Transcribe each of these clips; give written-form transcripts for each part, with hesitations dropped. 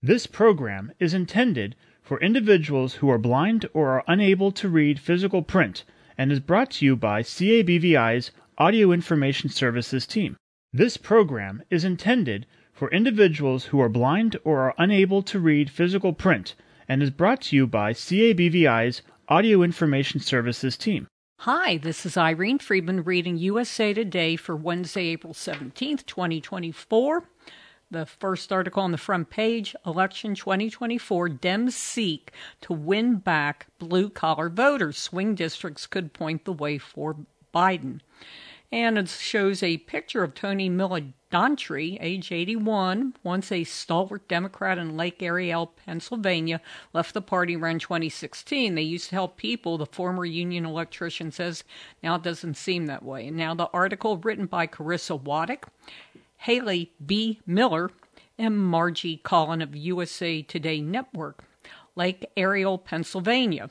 This program is intended for individuals who are blind or are unable to read physical print and is brought to you by CABVI's Audio Information Services team. This program is intended for individuals who are blind or are unable to read physical print and is brought to you by CABVI's Audio Information Services team. Hi, this is Irene Friedman reading USA Today for Wednesday, April 17th, 2024. The first article on the front page, Election 2024, Dems seek to win back blue-collar voters. Swing districts could point the way for Biden. And it shows a picture of Tony Milladantri, age 81, once a stalwart Democrat in Lake Ariel, Pennsylvania, left the party around 2016. They used to help people, the former union electrician says. Now it doesn't seem that way. And now the article written by Carissa Waddick, Haley B. Miller, and Margie Collin of USA Today Network, Lake Ariel, Pennsylvania.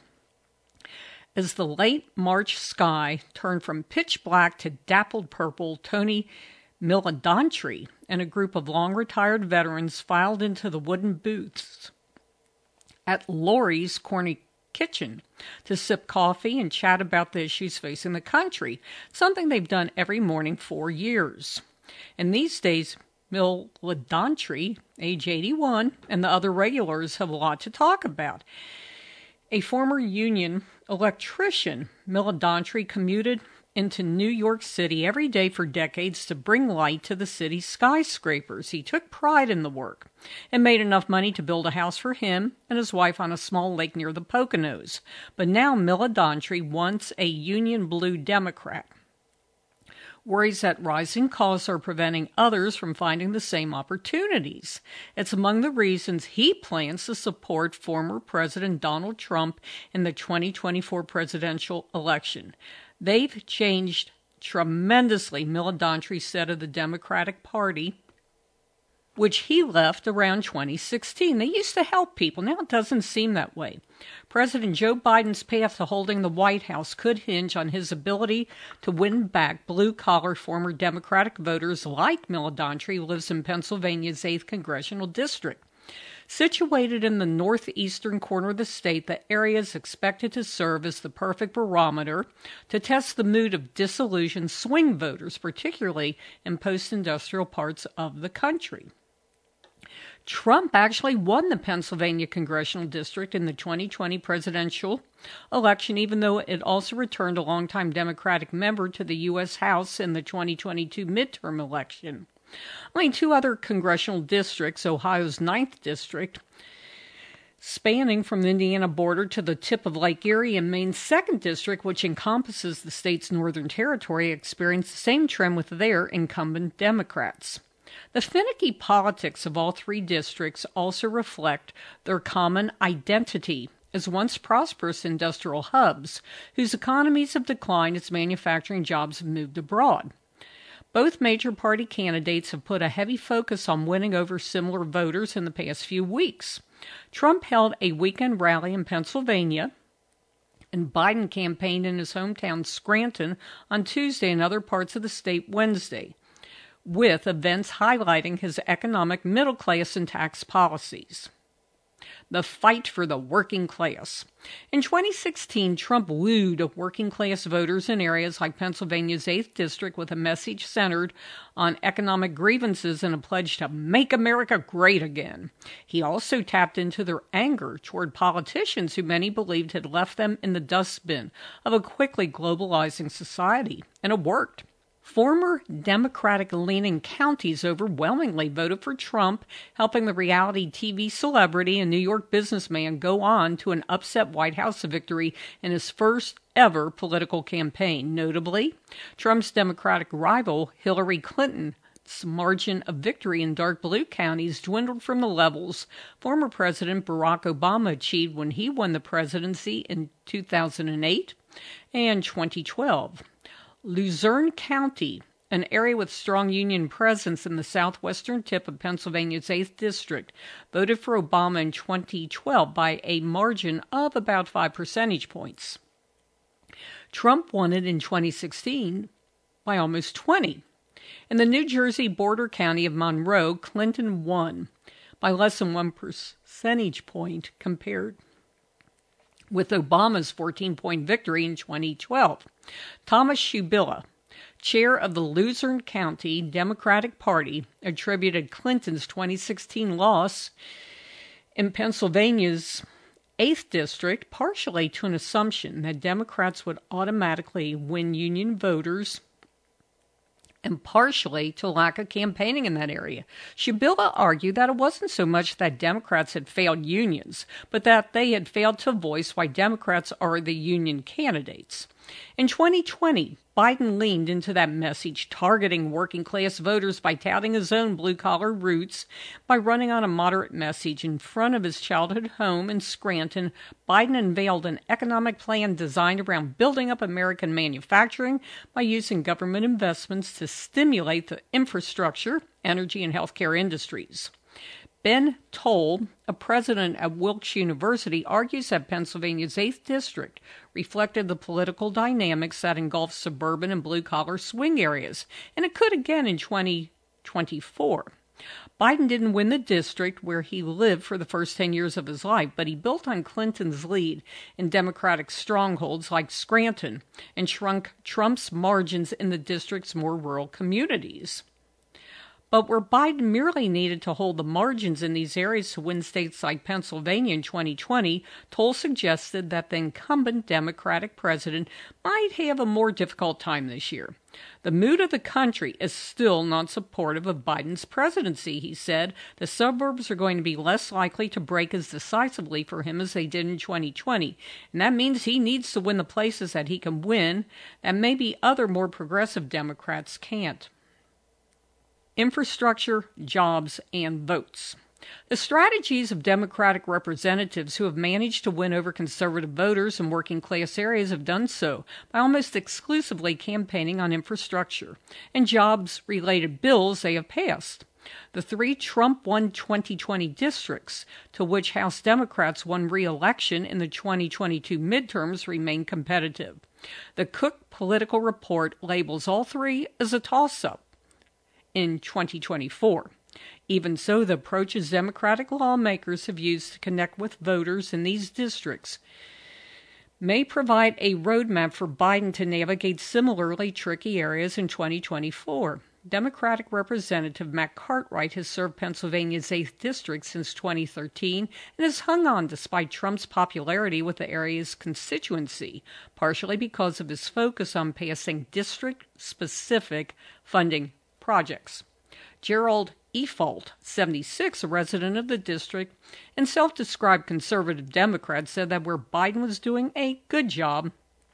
As the late March sky turned from pitch black to dappled purple, Tony Milladantri and a group of long-retired veterans filed into the wooden booths at Lori's Corner Kitchen to sip coffee and chat about the issues facing the country, something they've done every morning for years. And these days, Milladantri, age 81, and the other regulars have a lot to talk about. A former union electrician, Milladantri commuted into New York City every day for decades to bring light to the city's skyscrapers. He took pride in the work and made enough money to build a house for him and his wife on a small lake near the Poconos. But now Milladantri, once a Union Blue Democrat, worries that rising costs are preventing others from finding the same opportunities. It's among the reasons he plans to support former President Donald Trump in the 2024 presidential election. They've changed tremendously, Milladantri said of the Democratic Party, which he left around 2016. They used to help people. Now it doesn't seem that way. President Joe Biden's path to holding the White House could hinge on his ability to win back blue-collar former Democratic voters like Milladantri, who lives in Pennsylvania's 8th Congressional District. Situated in the northeastern corner of the state, the area is expected to serve as the perfect barometer to test the mood of disillusioned swing voters, particularly in post-industrial parts of the country. Trump actually won the Pennsylvania congressional district in the 2020 presidential election, even though it also returned a longtime Democratic member to the U.S. House in the 2022 midterm election. Only two other congressional districts, Ohio's 9th district, spanning from the Indiana border to the tip of Lake Erie, and Maine's 2nd district, which encompasses the state's northern territory, experienced the same trend with their incumbent Democrats. The finicky politics of all three districts also reflect their common identity as once prosperous industrial hubs whose economies have declined as manufacturing jobs have moved abroad. Both major party candidates have put a heavy focus on winning over similar voters in the past few weeks. Trump held a weekend rally in Pennsylvania, and Biden campaigned in his hometown Scranton on Tuesday and other parts of the state Wednesday, with events highlighting his economic middle class and tax policies. The fight for the working class. In 2016, Trump wooed working class voters in areas like Pennsylvania's 8th district with a message centered on economic grievances and a pledge to make America great again. He also tapped into their anger toward politicians who many believed had left them in the dustbin of a quickly globalizing society, and it worked. Former Democratic-leaning counties overwhelmingly voted for Trump, helping the reality TV celebrity and New York businessman go on to an upset White House victory in his first ever political campaign. Notably, Trump's Democratic rival, Hillary Clinton's margin of victory in dark blue counties dwindled from the levels former President Barack Obama achieved when he won the presidency in 2008 and 2012. Luzerne County, an area with strong union presence in the southwestern tip of Pennsylvania's 8th district, voted for Obama in 2012 by a margin of about 5 percentage points. Trump won it in 2016 by almost 20. In the New Jersey border county of Monroe, Clinton won by less than 1 percentage point compared with Obama's 14-point victory in 2012. Thomas Shubilla, chair of the Luzerne County Democratic Party, attributed Clinton's 2016 loss in Pennsylvania's 8th District partially to an assumption that Democrats would automatically win Union voters and partially to lack of campaigning in that area. Shubilla argued that it wasn't so much that Democrats had failed unions, but that they had failed to voice why Democrats are the union candidates. In 2020, Biden leaned into that message, targeting working-class voters by touting his own blue-collar roots. By running on a moderate message in front of his childhood home in Scranton, Biden unveiled an economic plan designed around building up American manufacturing by using government investments to stimulate the infrastructure, energy, and healthcare industries. Ben Toll, a president at Wilkes University, argues that Pennsylvania's 8th District reflected the political dynamics that engulf suburban and blue-collar swing areas, and it could again in 2024. Biden didn't win the district where he lived for the first 10 years of his life, but he built on Clinton's lead in Democratic strongholds like Scranton and shrunk Trump's margins in the district's more rural communities. But where Biden merely needed to hold the margins in these areas to win states like Pennsylvania in 2020, Toll suggested that the incumbent Democratic president might have a more difficult time this year. The mood of the country is still not supportive of Biden's presidency, he said. The suburbs are going to be less likely to break as decisively for him as they did in 2020. And that means he needs to win the places that he can win that maybe other more progressive Democrats can't. Infrastructure, jobs, and votes. The strategies of Democratic representatives who have managed to win over conservative voters in working-class areas have done so by almost exclusively campaigning on infrastructure and jobs-related bills they have passed. The 3 Trump-won 2020 districts, to which House Democrats won re-election in the 2022 midterms, remain competitive. The Cook Political Report labels all 3 as a toss-up in 2024. Even so, the approaches Democratic lawmakers have used to connect with voters in these districts may provide a roadmap for Biden to navigate similarly tricky areas in 2024. Democratic Representative Matt Cartwright has served Pennsylvania's 8th District since 2013 and has hung on despite Trump's popularity with the area's constituency, partially because of his focus on passing district-specific funding projects. Gerald Efalt, 76, a resident of the district and self-described conservative Democrat, said that where Biden was doing a good job,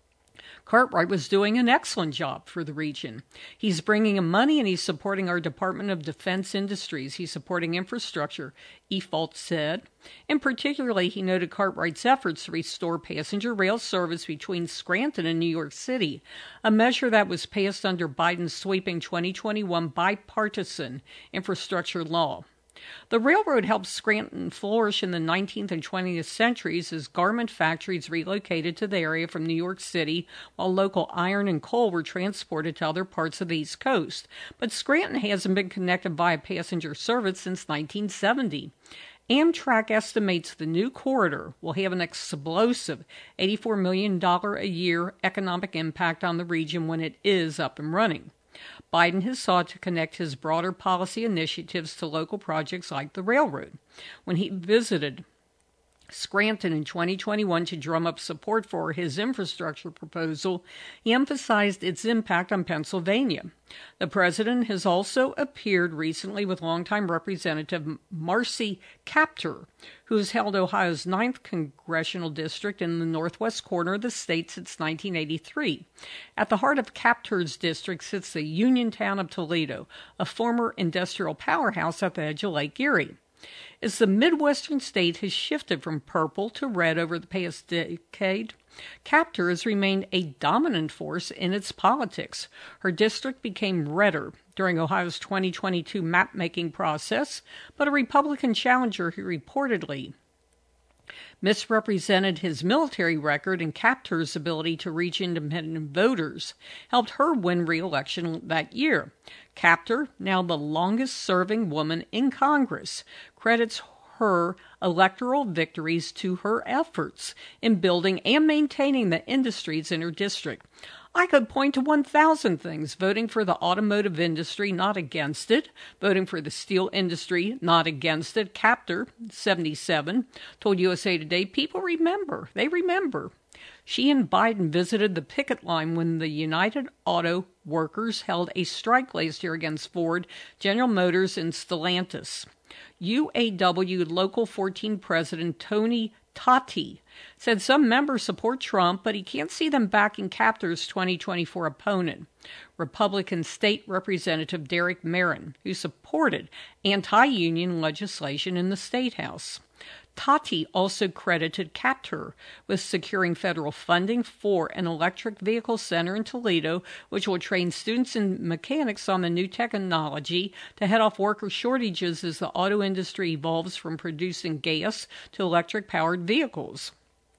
Cartwright was doing an excellent job for the region. He's bringing in money and he's supporting our Department of Defense industries. He's supporting infrastructure, Efalt said. And particularly, he noted Cartwright's efforts to restore passenger rail service between Scranton and New York City, a measure that was passed under Biden's sweeping 2021 bipartisan infrastructure law. The railroad helped Scranton flourish in the 19th and 20th centuries as garment factories relocated to the area from New York City, while local iron and coal were transported to other parts of the East Coast. But Scranton hasn't been connected via passenger service since 1970. Amtrak estimates the new corridor will have an explosive $84 million a year economic impact on the region when it is up and running. Biden has sought to connect his broader policy initiatives to local projects like the railroad. When he visited Scranton in 2021 to drum up support for his infrastructure proposal, he emphasized its impact on Pennsylvania. The president has also appeared recently with longtime Representative Marcy Kaptur, who has held Ohio's 9th congressional district in the northwest corner of the state since 1983. At the heart of Kaptur's district sits the Union town of Toledo, a former industrial powerhouse at the edge of Lake Erie. As the Midwestern state has shifted from purple to red over the past decade, Kaptur has remained a dominant force in its politics. Her district became redder during Ohio's 2022 map-making process, but a Republican challenger who reportedly misrepresented his military record, and Kaptur's ability to reach independent voters helped her win re-election that year. Kaptur, now the longest-serving woman in Congress, credits her electoral victories to her efforts in building and maintaining the industries in her district. I could point to 1,000 things: voting for the automotive industry, not against it; voting for the steel industry, not against it. Kaptur, 77, told USA Today, people remember. They remember. She and Biden visited the picket line when the United Auto Workers held a strike last year against Ford, General Motors, and Stellantis. UAW Local 14 President Tony Tati said some members support Trump, but he can't see them backing Kaptur's 2024 opponent, Republican State Representative Derek Merrin, who supported anti-union legislation in the State House. Tati also credited Kaptur with securing federal funding for an electric vehicle center in Toledo, which will train students and mechanics on the new technology to head off worker shortages as the auto industry evolves from producing gas to electric-powered vehicles.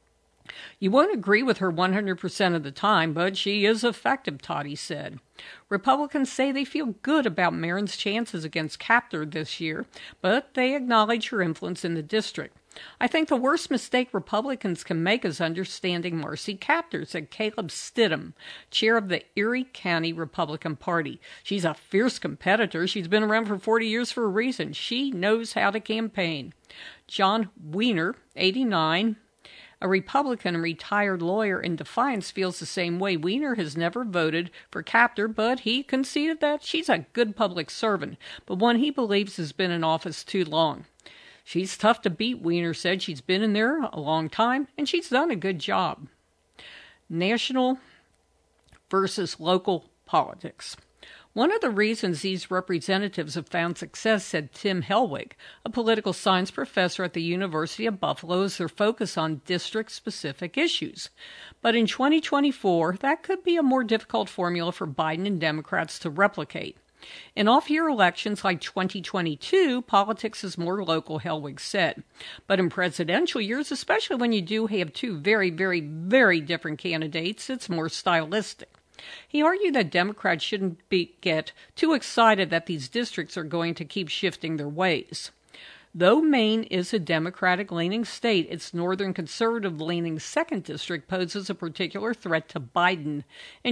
You won't agree with her 100% of the time, but she is effective, Tati said. Republicans say they feel good about Merrin's chances against Kaptur this year, but they acknowledge her influence in the district. I think the worst mistake Republicans can make is understanding Marcy Kaptur, said Caleb Stidham, chair of the Erie County Republican Party. She's a fierce competitor. She's been around for 40 years for a reason. She knows how to campaign. John Wiener, 89, a Republican and retired lawyer in Defiance, feels the same way. Wiener has never voted for Kaptur, but he conceded that she's a good public servant, but one he believes has been in office too long. She's tough to beat, Wiener said. She's been in there a long time, and she's done a good job. National versus local politics. One of the reasons these representatives have found success, said Tim Helwig, a political science professor at the University of Buffalo, is their focus on district-specific issues. But in 2024, that could be a more difficult formula for Biden and Democrats to replicate. In off-year elections like 2022, politics is more local, Helwig said. But in presidential years, especially when you do have two very, very, very different candidates, it's more stylistic. He argued that Democrats shouldn't get too excited that these districts are going to keep shifting their ways. Though Maine is a Democratic-leaning state, its northern conservative-leaning 2nd District poses a particular threat to Biden in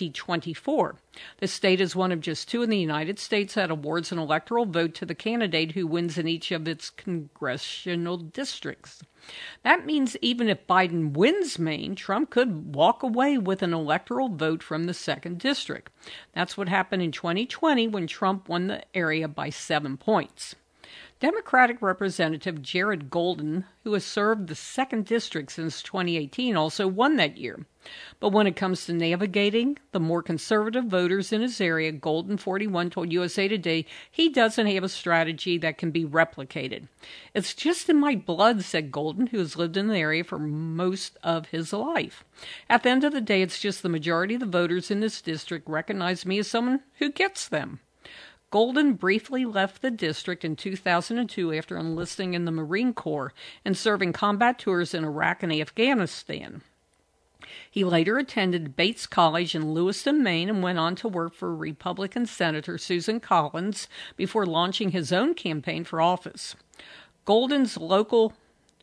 2024. The state is one of just two in the United States that awards an electoral vote to the candidate who wins in each of its congressional districts. That means even if Biden wins Maine, Trump could walk away with an electoral vote from the 2nd District. That's what happened in 2020 when Trump won the area by 7 points. Democratic Representative Jared Golden, who has served the 2nd District since 2018, also won that year. But when it comes to navigating the more conservative voters in his area, Golden, 41, told USA Today he doesn't have a strategy that can be replicated. It's just in my blood, said Golden, who has lived in the area for most of his life. At the end of the day, it's just the majority of the voters in this district recognize me as someone who gets them. Golden briefly left the district in 2002 after enlisting in the Marine Corps and serving combat tours in Iraq and Afghanistan. He later attended Bates College in Lewiston, Maine, and went on to work for Republican Senator Susan Collins before launching his own campaign for office. Golden's local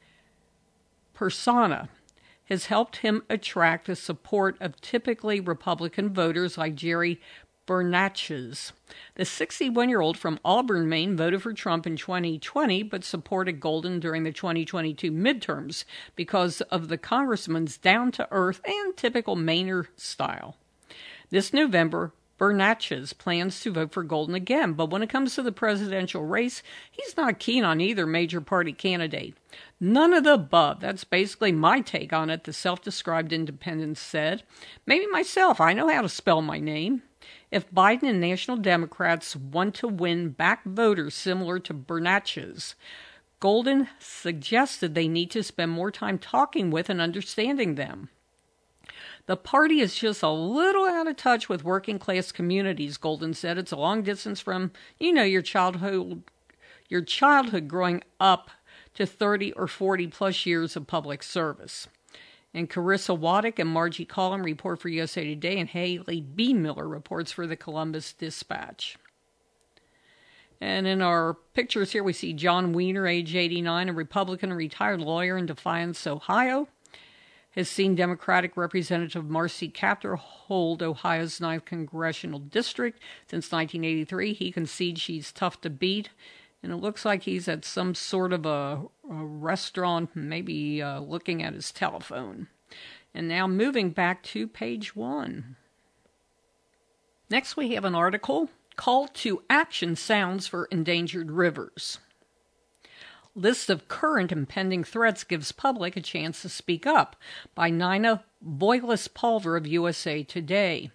persona has helped him attract the support of typically Republican voters like Jerry Bernatchez. The 61-year-old from Auburn, Maine, voted for Trump in 2020 but supported Golden during the 2022 midterms because of the congressman's down-to-earth and typical Mainer style. This November, Bernatchez plans to vote for Golden again, but when it comes to the presidential race, he's not keen on either major party candidate. None of the above. That's basically my take on it, the self-described independent said. Maybe myself. I know how to spell my name. If Biden and National Democrats want to win back voters similar to Bernatchez, Golden suggested they need to spend more time talking with and understanding them. The party is just a little out of touch with working class communities, Golden said. It's a long distance from, your childhood growing up to 30 or 40 plus years of public service. And Carissa Waddick and Margie Collin report for USA Today, and Haley B. Miller reports for the Columbus Dispatch. And in our pictures here, we see John Wiener, age 89, a Republican retired lawyer in Defiance, Ohio, has seen Democratic Representative Marcy Kaptur hold Ohio's 9th Congressional District since 1983. He concedes she's tough to beat, and it looks like he's at some sort of a restaurant, maybe looking at his telephone. And now moving back to page 1. Next we have an article, Call to Action Sounds for Endangered Rivers. List of current and pending threats gives public a chance to speak up, by Nina Voiles-Pulver of USA Today.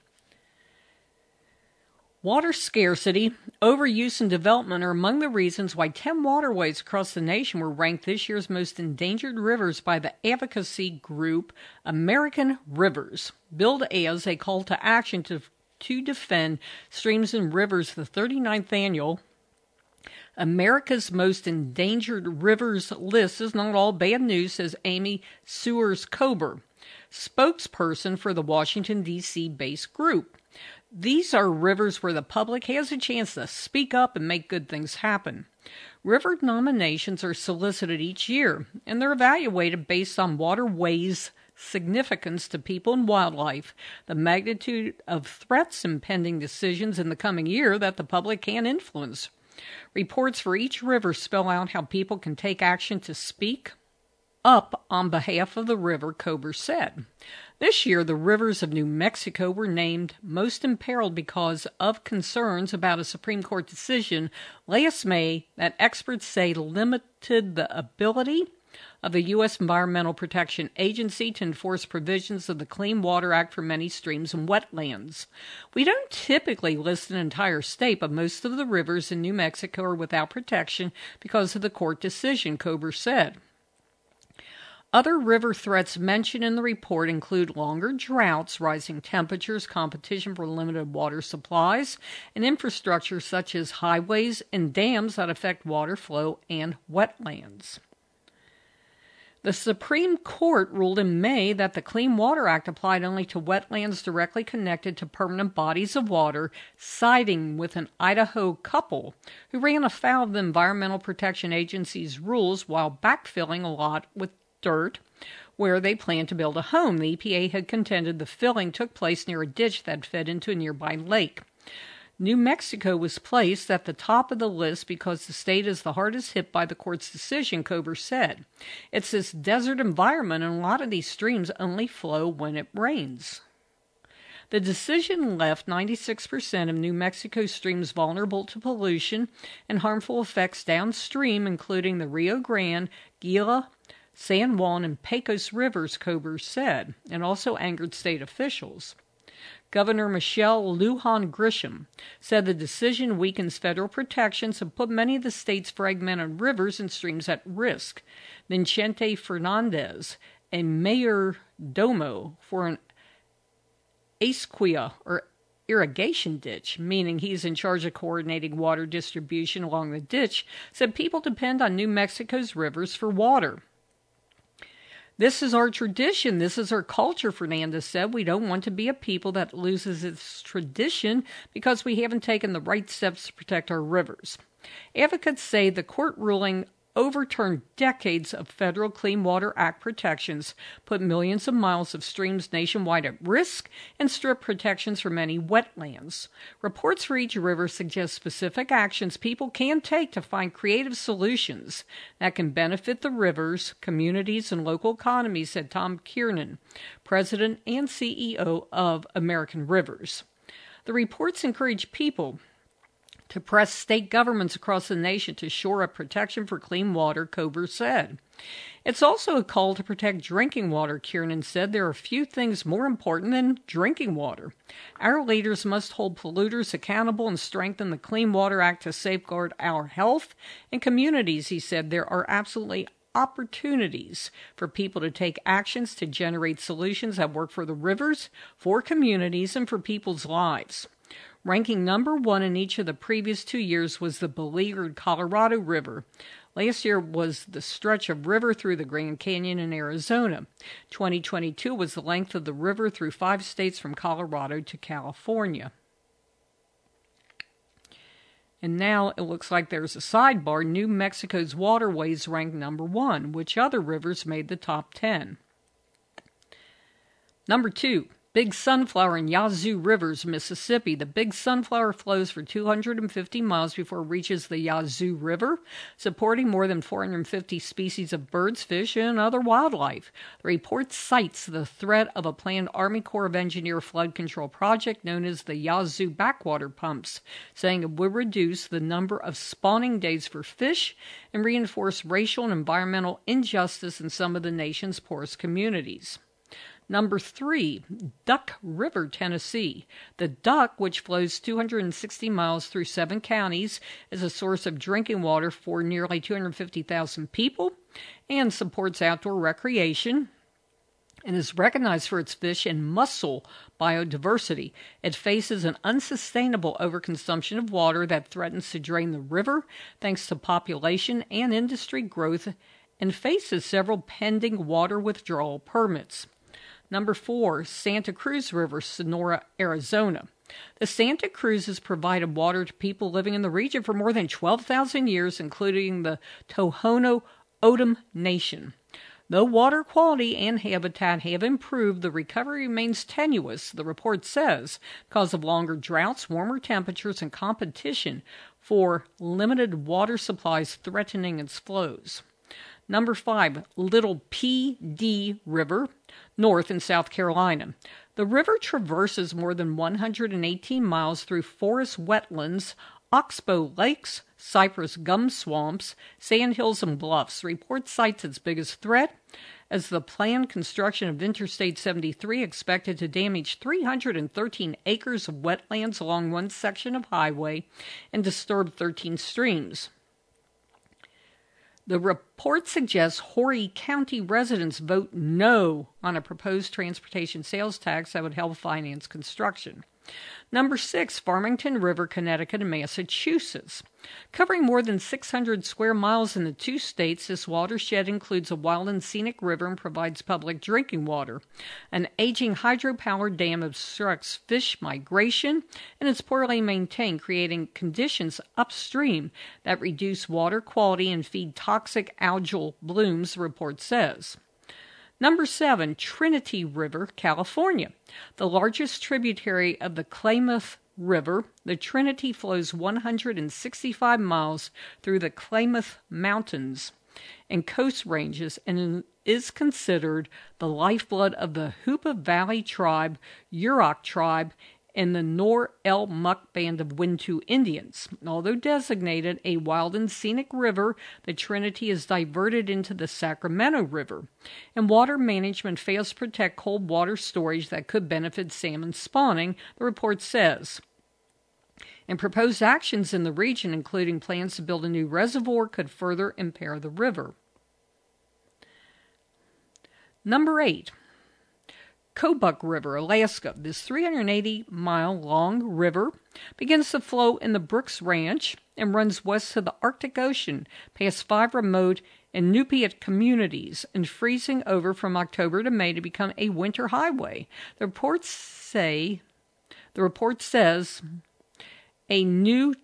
Water scarcity, overuse, and development are among the reasons why 10 waterways across the nation were ranked this year's most endangered rivers by the advocacy group American Rivers, billed as a call to action to defend streams and rivers. The 39th annual America's Most Endangered Rivers list is not all bad news, says Amy Sewers-Kober, spokesperson for the Washington, D.C. based group. These are rivers where the public has a chance to speak up and make good things happen. River nominations are solicited each year, and they're evaluated based on waterways' significance to people and wildlife, the magnitude of threats and pending decisions in the coming year that the public can influence. Reports for each river spell out how people can take action to speak up on behalf of the river, Kober said. This year, the rivers of New Mexico were named most imperiled because of concerns about a Supreme Court decision last May that experts say limited the ability of the U.S. Environmental Protection Agency to enforce provisions of the Clean Water Act for many streams and wetlands. We don't typically list an entire state, but most of the rivers in New Mexico are without protection because of the court decision, Kober said. Other river threats mentioned in the report include longer droughts, rising temperatures, competition for limited water supplies, and infrastructure such as highways and dams that affect water flow and wetlands. The Supreme Court ruled in May that the Clean Water Act applied only to wetlands directly connected to permanent bodies of water, siding with an Idaho couple who ran afoul of the Environmental Protection Agency's rules while backfilling a lot with dirt where they planned to build a home. The EPA had contended the filling took place near a ditch that fed into a nearby lake. New Mexico was placed at the top of the list because the state is the hardest hit by the court's decision, Kober said. It's this desert environment, and a lot of these streams only flow when it rains. The decision left 96% of New Mexico streams vulnerable to pollution and harmful effects downstream, including the Rio Grande, Gila, San Juan, and Pecos rivers, Kober said, and also angered state officials. Governor Michelle Lujan Grisham said the decision weakens federal protections and put many of the state's fragmented rivers and streams at risk. Vicente Fernandez, a mayordomo for an acequia, or irrigation ditch, meaning he's in charge of coordinating water distribution along the ditch, said people depend on New Mexico's rivers for water. This is our tradition. This is our culture, Fernandez said. We don't want to be a people that loses its tradition because we haven't taken the right steps to protect our rivers. Advocates say the court ruling overturned decades of federal Clean Water Act protections, put millions of miles of streams nationwide at risk, and stripped protections for many wetlands. Reports for each river suggest specific actions people can take to find creative solutions that can benefit the rivers, communities, and local economies, said Tom Kiernan, president and CEO of American Rivers. The reports encourage people to press state governments across the nation to shore up protection for clean water, Kober said. It's also a call to protect drinking water, Kiernan said. There are few things more important than drinking water. Our leaders must hold polluters accountable and strengthen the Clean Water Act to safeguard our health and communities, he said. There are absolutely opportunities for people to take actions to generate solutions that work for the rivers, for communities, and for people's lives. Ranking number one in each of the previous 2 years was the beleaguered Colorado River. Last year was the stretch of river through the Grand Canyon in Arizona. 2022 was the length of the river through 5 states from Colorado to California. And now it looks like there's a sidebar. New Mexico's waterways ranked number 1. Which other rivers made the top 10? Number 2. Big Sunflower in Yazoo Rivers, Mississippi. The Big Sunflower flows for 250 miles before it reaches the Yazoo River, supporting more than 450 species of birds, fish, and other wildlife. The report cites the threat of a planned Army Corps of Engineers flood control project known as the Yazoo Backwater Pumps, saying it would reduce the number of spawning days for fish and reinforce racial and environmental injustice in some of the nation's poorest communities. Number 3, Duck River, Tennessee. The Duck, which flows 260 miles through 7 counties, is a source of drinking water for nearly 250,000 people and supports outdoor recreation and is recognized for its fish and mussel biodiversity. It faces an unsustainable overconsumption of water that threatens to drain the river thanks to population and industry growth and faces several pending water withdrawal permits. Number 4, Santa Cruz River, Sonora, Arizona. The Santa Cruz has provided water to people living in the region for more than 12,000 years, including the Tohono O'odham Nation. Though water quality and habitat have improved, the recovery remains tenuous, the report says, because of longer droughts, warmer temperatures, and competition for limited water supplies threatening its flows. Number 5, Little Pee River, north in South Carolina. The river traverses more than 118 miles through forest wetlands, oxbow lakes, cypress gum swamps, sandhills, and bluffs. The report cites its biggest threat as the planned construction of Interstate 73 expected to damage 313 acres of wetlands along one section of highway and disturb 13 streams. The report suggests Horry County residents vote no on a proposed transportation sales tax that would help finance construction. Number 6, Farmington River, Connecticut, and Massachusetts. Covering more than 600 square miles in the 2 states, this watershed includes a wild and scenic river and provides public drinking water. An aging hydropower dam obstructs fish migration and is poorly maintained, creating conditions upstream that reduce water quality and feed toxic algal blooms, the report says. Number 7, Trinity River, California. The largest tributary of the Klamath River, the Trinity flows 165 miles through the Klamath Mountains and Coast Ranges and is considered the lifeblood of the Hoopa Valley Tribe, Yurok Tribe, and the Nor-el-Muck Band of Wintu Indians. Although designated a wild and scenic river, the Trinity is diverted into the Sacramento River, and water management fails to protect cold water storage that could benefit salmon spawning, the report says. And proposed actions in the region, including plans to build a new reservoir, could further impair the river. Number 8. Kobuk River, Alaska. This 380-mile-long river begins to flow in the Brooks Ranch and runs west to the Arctic Ocean, past 5 remote Inupiat communities, and freezing over from October to May to become a winter highway. The report says a new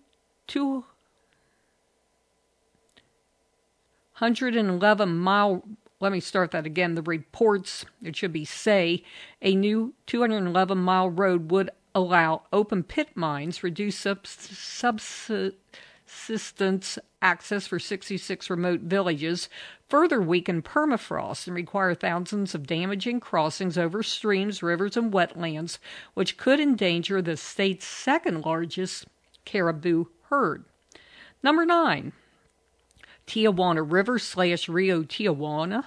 211-mile. Let me start that again. The reports, it should be say, a new 211-mile road would allow open pit mines, reduce subsistence access for 66 remote villages, further weaken permafrost, and require thousands of damaging crossings over streams, rivers, and wetlands, which could endanger the state's second largest caribou herd. Number 9. Tijuana River / Rio Tijuana,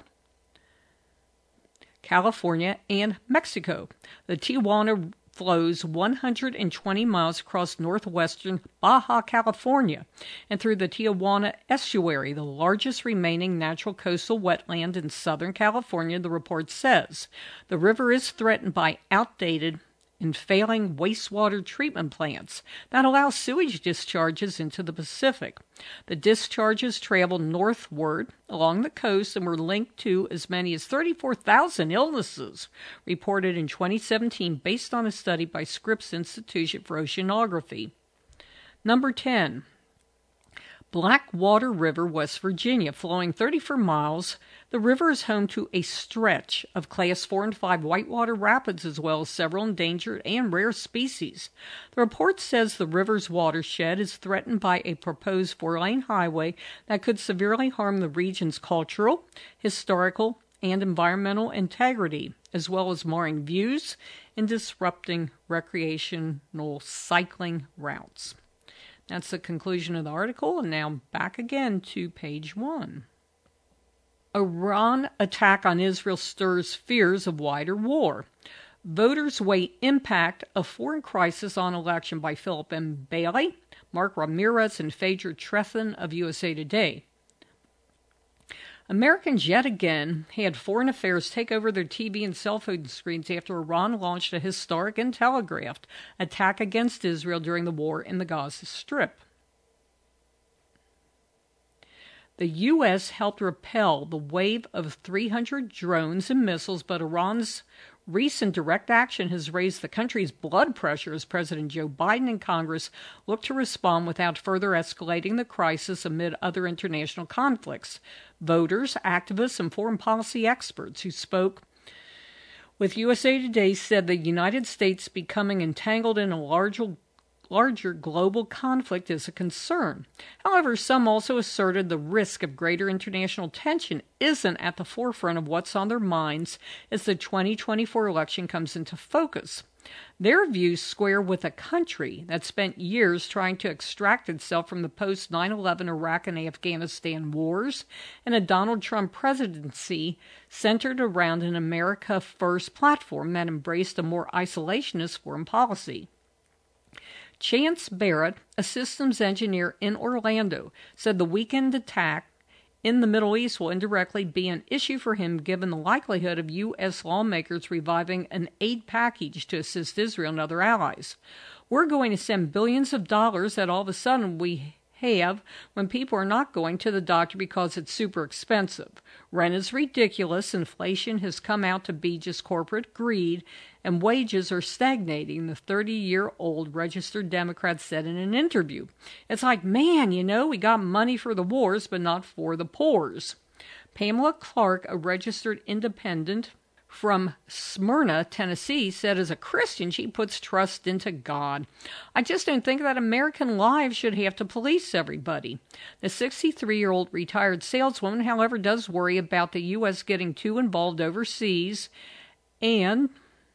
California, and Mexico. The Tijuana flows 120 miles across northwestern Baja California and through the Tijuana Estuary, the largest remaining natural coastal wetland in Southern California, the report says. The river is threatened by outdated in failing wastewater treatment plants that allow sewage discharges into the Pacific. The discharges traveled northward along the coast and were linked to as many as 34,000 illnesses reported in 2017 based on a study by Scripps Institution for Oceanography. Number 10. Blackwater River, West Virginia. Flowing 34 miles, the river is home to a stretch of Class 4 and 5 whitewater rapids as well as several endangered and rare species. The report says the river's watershed is threatened by a proposed 4-lane highway that could severely harm the region's cultural, historical, and environmental integrity, as well as marring views and disrupting recreational cycling routes. That's the conclusion of the article, and now back again to page 1. Iran attack on Israel stirs fears of wider war. Voters weigh impact of foreign crisis on election by Philip M. Bailey, Mark Ramirez, and Phaedra Trethan of USA Today. Americans yet again had foreign affairs take over their TV and cell phone screens after Iran launched a historic and telegraphed attack against Israel during the war in the Gaza Strip. The U.S. helped repel the wave of 300 drones and missiles, but Iran's recent direct action has raised the country's blood pressure as President Joe Biden and Congress look to respond without further escalating the crisis amid other international conflicts. Voters, activists, and foreign policy experts who spoke with USA Today said the United States becoming entangled in a larger global conflict is a concern. However, some also asserted the risk of greater international tension isn't at the forefront of what's on their minds as the 2024 election comes into focus. Their views square with a country that spent years trying to extract itself from the post-9/11 Iraq and Afghanistan wars and a Donald Trump presidency centered around an America First platform that embraced a more isolationist foreign policy. Chance Barrett, a systems engineer in Orlando, said the weekend attack in the Middle East will indirectly be an issue for him given the likelihood of U.S. lawmakers reviving an aid package to assist Israel and other allies. We're going to send billions of dollars that all of a sudden we have when people are not going to the doctor because it's super expensive. Rent is ridiculous, inflation has come out to be just corporate greed, and wages are stagnating, the 30-year-old registered Democrat said in an interview. It's like, man, we got money for the wars, but not for the poors. Pamela Clark, a registered independent from Smyrna, Tennessee, said as a Christian she puts trust into God. I just don't think that American lives should have to police everybody. The 63-year-old retired saleswoman, however, does worry about the U.S. getting too involved overseas and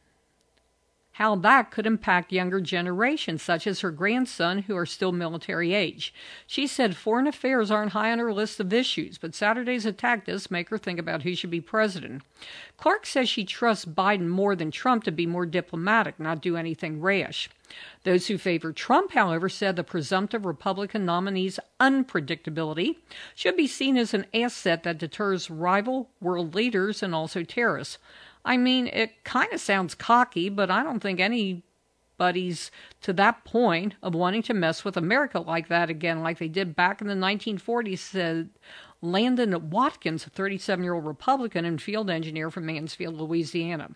how that could impact younger generations, such as her grandson, who are still military age. She said foreign affairs aren't high on her list of issues, but Saturday's attack does make her think about who should be president. Clark says she trusts Biden more than Trump to be more diplomatic, not do anything rash. Those who favor Trump, however, said the presumptive Republican nominee's unpredictability should be seen as an asset that deters rival world leaders and also terrorists. I mean, it kind of sounds cocky, but I don't think anybody's to that point of wanting to mess with America like that again, like they did back in the 1940s, said Landon Watkins, a 37-year-old Republican and field engineer from Mansfield, Louisiana.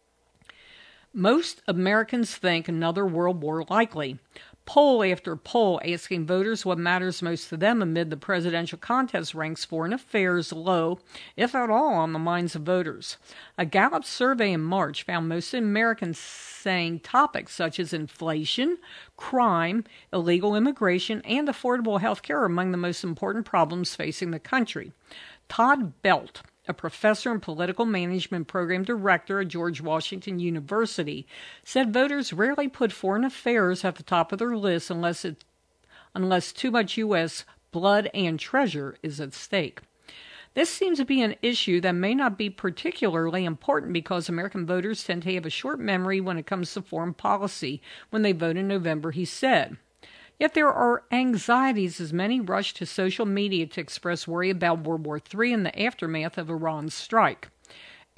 Most Americans think another world war likely. Poll after poll asking voters what matters most to them amid the presidential contest ranks foreign affairs low, if at all, on the minds of voters. A Gallup survey in March found most Americans saying topics such as inflation, crime, illegal immigration, and affordable health care are among the most important problems facing the country. Todd Belt, a professor and political management program director at George Washington University, said voters rarely put foreign affairs at the top of their list unless too much U.S. blood and treasure is at stake. This seems to be an issue that may not be particularly important because American voters tend to have a short memory when it comes to foreign policy when they vote in November, he said. Yet there are anxieties as many rush to social media to express worry about World War III and the aftermath of Iran's strike.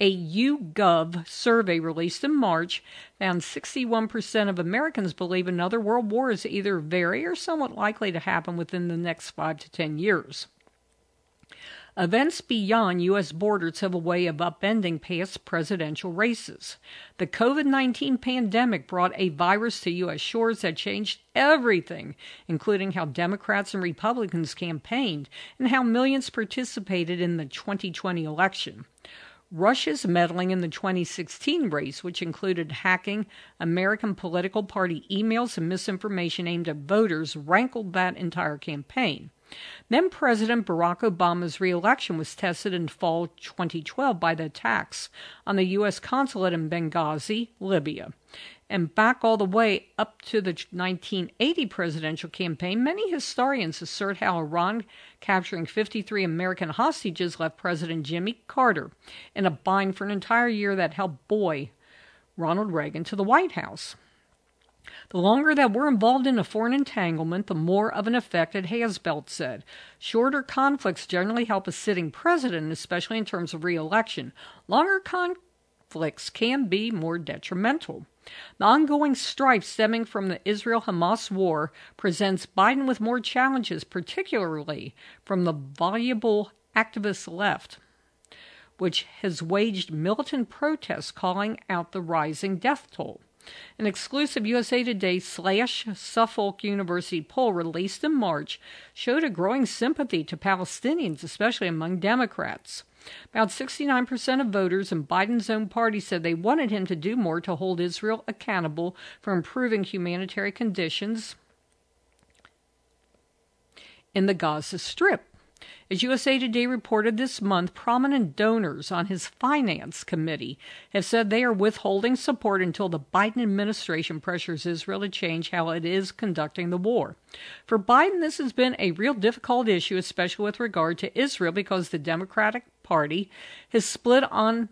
A YouGov survey released in March found 61% of Americans believe another world war is either very or somewhat likely to happen within the next 5 to 10 years. Events beyond U.S. borders have a way of upending past presidential races. The COVID-19 pandemic brought a virus to U.S. shores that changed everything, including how Democrats and Republicans campaigned and how millions participated in the 2020 election. Russia's meddling in the 2016 race, which included hacking American political party emails and misinformation aimed at voters, rankled that entire campaign. Then President Barack Obama's re-election was tested in fall 2012 by the attacks on the U.S. consulate in Benghazi, Libya. And back all the way up to the 1980 presidential campaign, many historians assert how Iran capturing 53 American hostages left President Jimmy Carter in a bind for an entire year that helped buoy Ronald Reagan to the White House. The longer that we're involved in a foreign entanglement, the more of an effect it has, Belt said. Shorter conflicts generally help a sitting president, especially in terms of re-election. Longer conflicts can be more detrimental. The ongoing strife stemming from the Israel-Hamas war presents Biden with more challenges, particularly from the voluble activist left, which has waged militant protests calling out the rising death toll. An exclusive USA Today / Suffolk University poll released in March showed a growing sympathy to Palestinians, especially among Democrats. About 69% of voters in Biden's own party said they wanted him to do more to hold Israel accountable for improving humanitarian conditions in the Gaza Strip. As USA Today reported this month, prominent donors on his finance committee have said they are withholding support until the Biden administration pressures Israel to change how it is conducting the war. For Biden, this has been a real difficult issue, especially with regard to Israel, because the Democratic Party has split on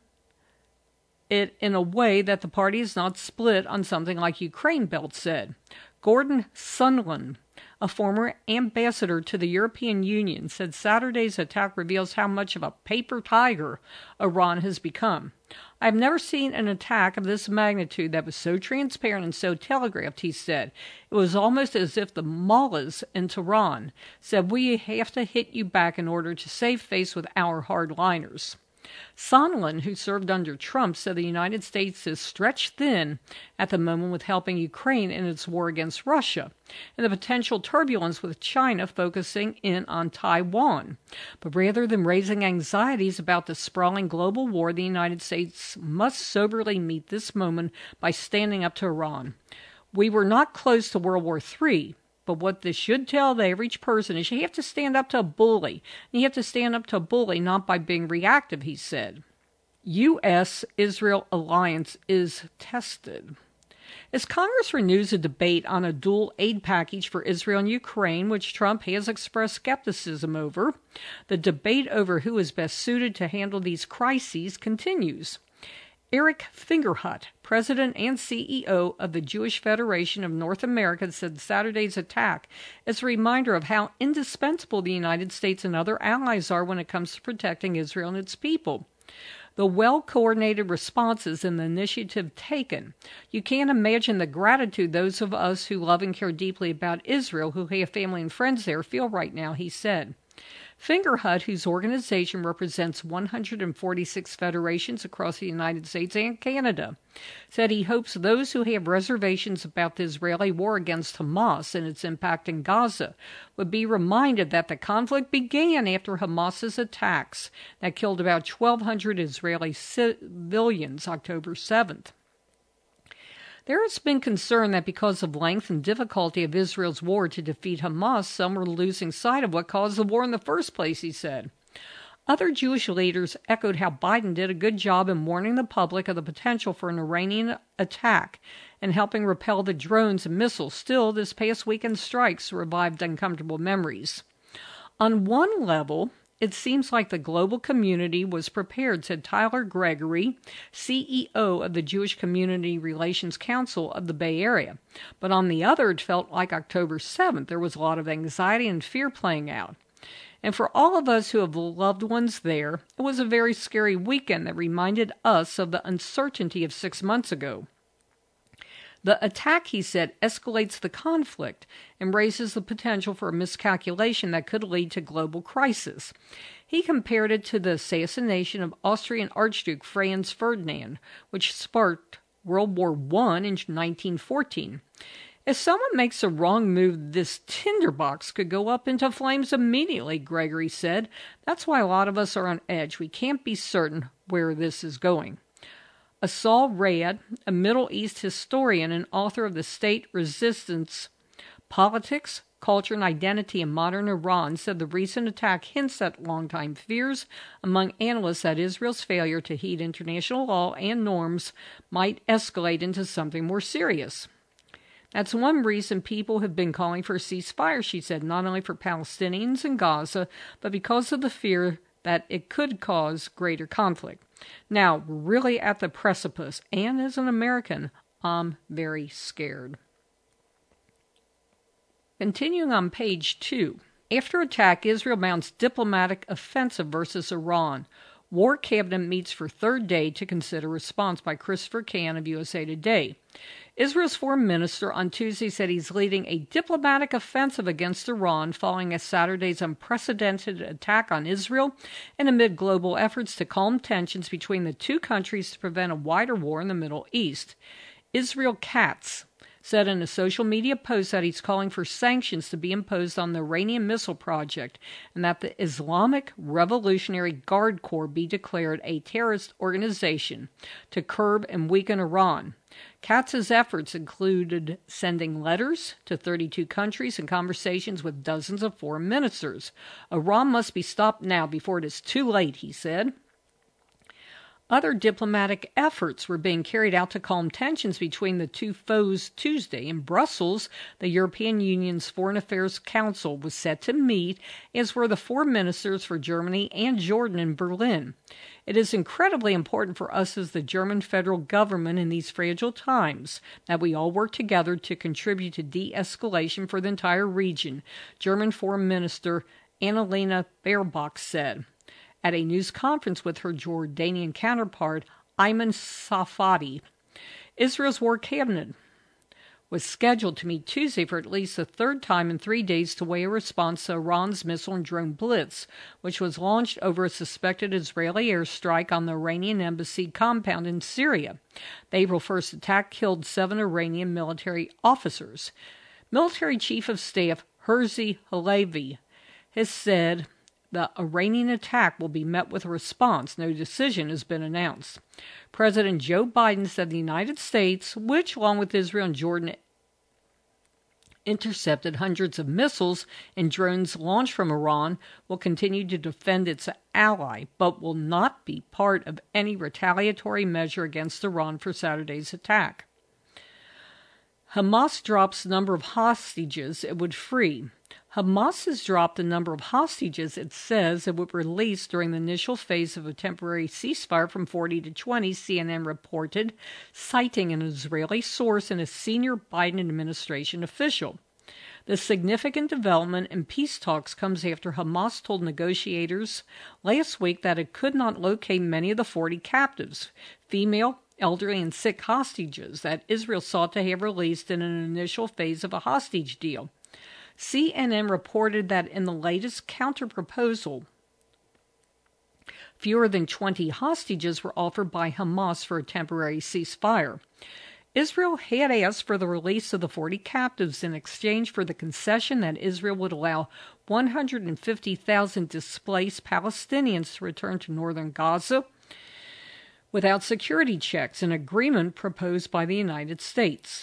it in a way that the party is not split on something like Ukraine, Belt said. Gordon Sondland, a former ambassador to the European Union, said Saturday's attack reveals how much of a paper tiger Iran has become. I have never seen an attack of this magnitude that was so transparent and so telegraphed, he said. It was almost as if the mullahs in Tehran said, we have to hit you back in order to save face with our hardliners. Sondland, who served under Trump, said the United States is stretched thin at the moment with helping Ukraine in its war against Russia, and the potential turbulence with China focusing in on Taiwan. But rather than raising anxieties about the sprawling global war, the United States must soberly meet this moment by standing up to Iran. We were not close to World War III. But what this should tell the average person is you have to stand up to a bully. And you have to stand up to a bully not by being reactive, he said. U.S.-Israel alliance is tested. As Congress renews a debate on a dual aid package for Israel and Ukraine, which Trump has expressed skepticism over, the debate over who is best suited to handle these crises continues. Eric Fingerhut, president and CEO of the Jewish Federation of North America, said Saturday's attack is a reminder of how indispensable the United States and other allies are when it comes to protecting Israel and its people. The well-coordinated responses and the initiative taken. You can't imagine the gratitude those of us who love and care deeply about Israel, who have family and friends there, feel right now, he said. Fingerhut, whose organization represents 146 federations across the United States and Canada, said he hopes those who have reservations about the Israeli war against Hamas and its impact in Gaza would be reminded that the conflict began after Hamas's attacks that killed about 1,200 Israeli civilians October 7th. There has been concern that because of length and difficulty of Israel's war to defeat Hamas, some were losing sight of what caused the war in the first place, he said. Other Jewish leaders echoed how Biden did a good job in warning the public of the potential for an Iranian attack and helping repel the drones and missiles. Still, this past weekend's strikes revived uncomfortable memories. On one level, it seems like the global community was prepared, said Tyler Gregory, CEO of the Jewish Community Relations Council of the Bay Area. But on the other, it felt like October 7th. There was a lot of anxiety and fear playing out. And for all of us who have loved ones there, it was a very scary weekend that reminded us of the uncertainty of 6 months ago. The attack, he said, escalates the conflict and raises the potential for a miscalculation that could lead to global crisis. He compared it to the assassination of Austrian Archduke Franz Ferdinand, which sparked World War I in 1914. If someone makes a wrong move, this tinderbox could go up into flames immediately, Gregory said. That's why a lot of us are on edge. We can't be certain where this is going. Asal Rayed, a Middle East historian and author of The State, Resistance, Politics, Culture and Identity in Modern Iran, said the recent attack hints at longtime fears among analysts that Israel's failure to heed international law and norms might escalate into something more serious. That's one reason people have been calling for a ceasefire, she said, not only for Palestinians in Gaza, but because of the fear that it could cause greater conflict. Now, we're really at the precipice, and as an American, I'm very scared. Continuing on page 2. After attack, Israel mounts diplomatic offensive versus Iran. War Cabinet meets for third day to consider response by Christopher Kahn of USA Today. Israel's foreign minister on Tuesday said he's leading a diplomatic offensive against Iran following Saturday's unprecedented attack on Israel and amid global efforts to calm tensions between the two countries to prevent a wider war in the Middle East. Israel Katz said in a social media post that he's calling for sanctions to be imposed on the Iranian missile project and that the Islamic Revolutionary Guard Corps be declared a terrorist organization to curb and weaken Iran. Katz's efforts included sending letters to 32 countries and conversations with dozens of foreign ministers. Iran must be stopped now before it is too late, he said. Other diplomatic efforts were being carried out to calm tensions between the two foes Tuesday. In Brussels, the European Union's Foreign Affairs Council was set to meet, as were the foreign ministers for Germany and Jordan in Berlin. It is incredibly important for us as the German federal government in these fragile times that we all work together to contribute to de-escalation for the entire region, German Foreign Minister Annalena Baerbock said at a news conference with her Jordanian counterpart, Ayman Safadi. Israel's War Cabinet was scheduled to meet Tuesday for at least the third time in 3 days to weigh a response to Iran's missile and drone blitz, which was launched over a suspected Israeli airstrike on the Iranian embassy compound in Syria. The April 1st attack killed 7 Iranian military officers. Military Chief of Staff Herzi Halevi has said the Iranian attack will be met with a response. No decision has been announced. President Joe Biden said the United States, which along with Israel and Jordan intercepted hundreds of missiles and drones launched from Iran, will continue to defend its ally, but will not be part of any retaliatory measure against Iran for Saturday's attack. Hamas drops the number of hostages it would free. Hamas has dropped the number of hostages it says it would release during the initial phase of a temporary ceasefire from 40 to 20, CNN reported, citing an Israeli source and a senior Biden administration official. The significant development in peace talks comes after Hamas told negotiators last week that it could not locate many of the 40 captives, female, elderly, and sick hostages that Israel sought to have released in an initial phase of a hostage deal. CNN reported that in the latest counter-proposal, fewer than 20 hostages were offered by Hamas for a temporary ceasefire. Israel had asked for the release of the 40 captives in exchange for the concession that Israel would allow 150,000 displaced Palestinians to return to northern Gaza without security checks, an agreement proposed by the United States.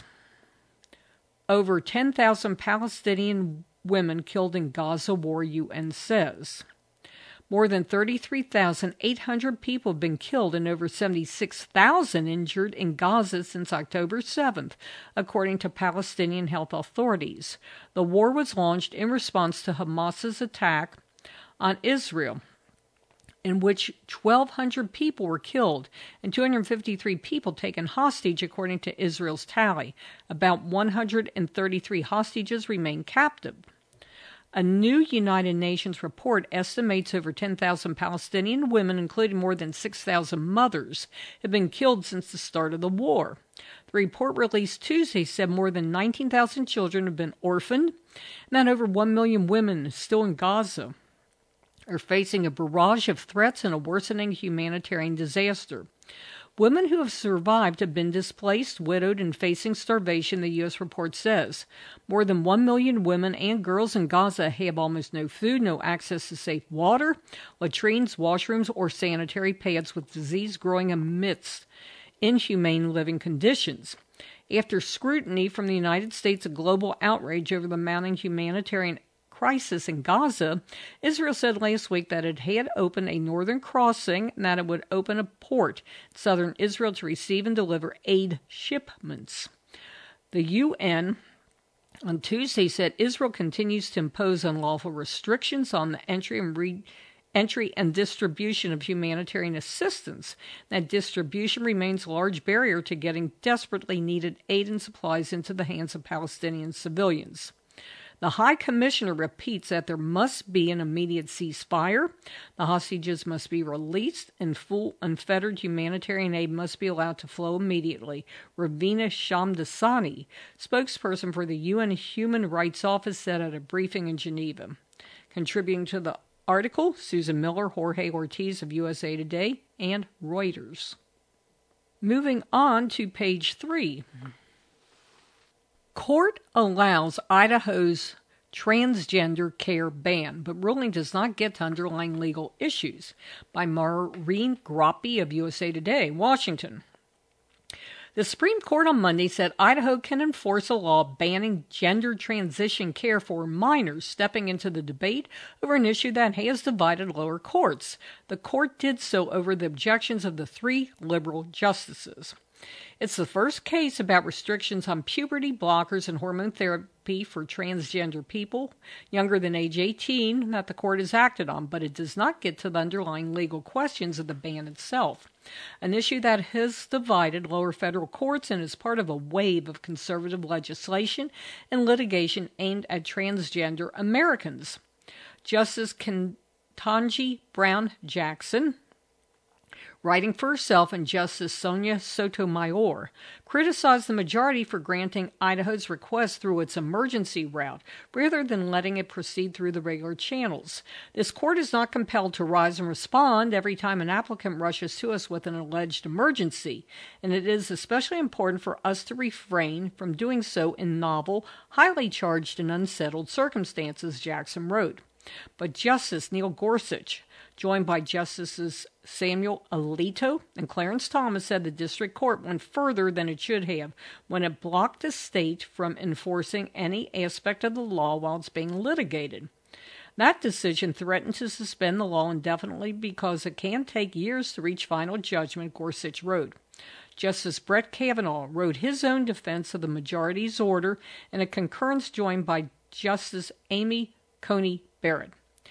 Over 10,000 Palestinian women killed in Gaza war, UN says. More than 33,800 people have been killed and over 76,000 injured in Gaza since October 7th, according to Palestinian health authorities. The war was launched in response to Hamas's attack on Israel, in which 1,200 people were killed and 253 people taken hostage, according to Israel's tally. About 133 hostages remain captive. A new United Nations report estimates over 10,000 Palestinian women, including more than 6,000 mothers, have been killed since the start of the war. The report released Tuesday said more than 19,000 children have been orphaned, and that over 1 million women still in Gaza are facing a barrage of threats and a worsening humanitarian disaster. Women who have survived have been displaced, widowed, and facing starvation, the U.S. report says. More than 1 million women and girls in Gaza have almost no food, no access to safe water, latrines, washrooms, or sanitary pads, with disease growing amidst inhumane living conditions. After scrutiny from the United States, a global outrage over the mounting humanitarian crisis in Gaza, Israel said last week that it had opened a northern crossing and that it would open a port in southern Israel to receive and deliver aid shipments. The UN on Tuesday said Israel continues to impose unlawful restrictions on the entry and distribution of humanitarian assistance. That distribution remains a large barrier to getting desperately needed aid and supplies into the hands of Palestinian civilians. The High Commissioner repeats that there must be an immediate ceasefire, the hostages must be released, and full unfettered humanitarian aid must be allowed to flow immediately. Ravina Shamdasani, spokesperson for the UN Human Rights Office, said at a briefing in Geneva. Contributing to the article, Susan Miller, Jorge Ortiz of USA Today, and Reuters. Moving on to page 3. Court allows Idaho's transgender care ban, but ruling does not get to underlying legal issues. By Maureen Groppe of USA Today, Washington. The Supreme Court on Monday said Idaho can enforce a law banning gender transition care for minors, stepping into the debate over an issue that has divided lower courts. The court did so over the objections of the 3 liberal justices. It's the first case about restrictions on puberty blockers and hormone therapy for transgender people younger than age 18 that the court has acted on, but it does not get to the underlying legal questions of the ban itself, an issue that has divided lower federal courts and is part of a wave of conservative legislation and litigation aimed at transgender Americans. Justice Ketanji Brown Jackson, writing for herself, and Justice Sonia Sotomayor, criticized the majority for granting Idaho's request through its emergency route, rather than letting it proceed through the regular channels. This court is not compelled to rise and respond every time an applicant rushes to us with an alleged emergency, and it is especially important for us to refrain from doing so in novel, highly charged and unsettled circumstances, Jackson wrote. But Justice Neil Gorsuch, joined by Justices Samuel Alito and Clarence Thomas, said the district court went further than it should have when it blocked the state from enforcing any aspect of the law while it's being litigated. That decision threatened to suspend the law indefinitely because it can take years to reach final judgment, Gorsuch wrote. Justice Brett Kavanaugh wrote his own defense of the majority's order in a concurrence joined by Justice Amy Coney Barrett.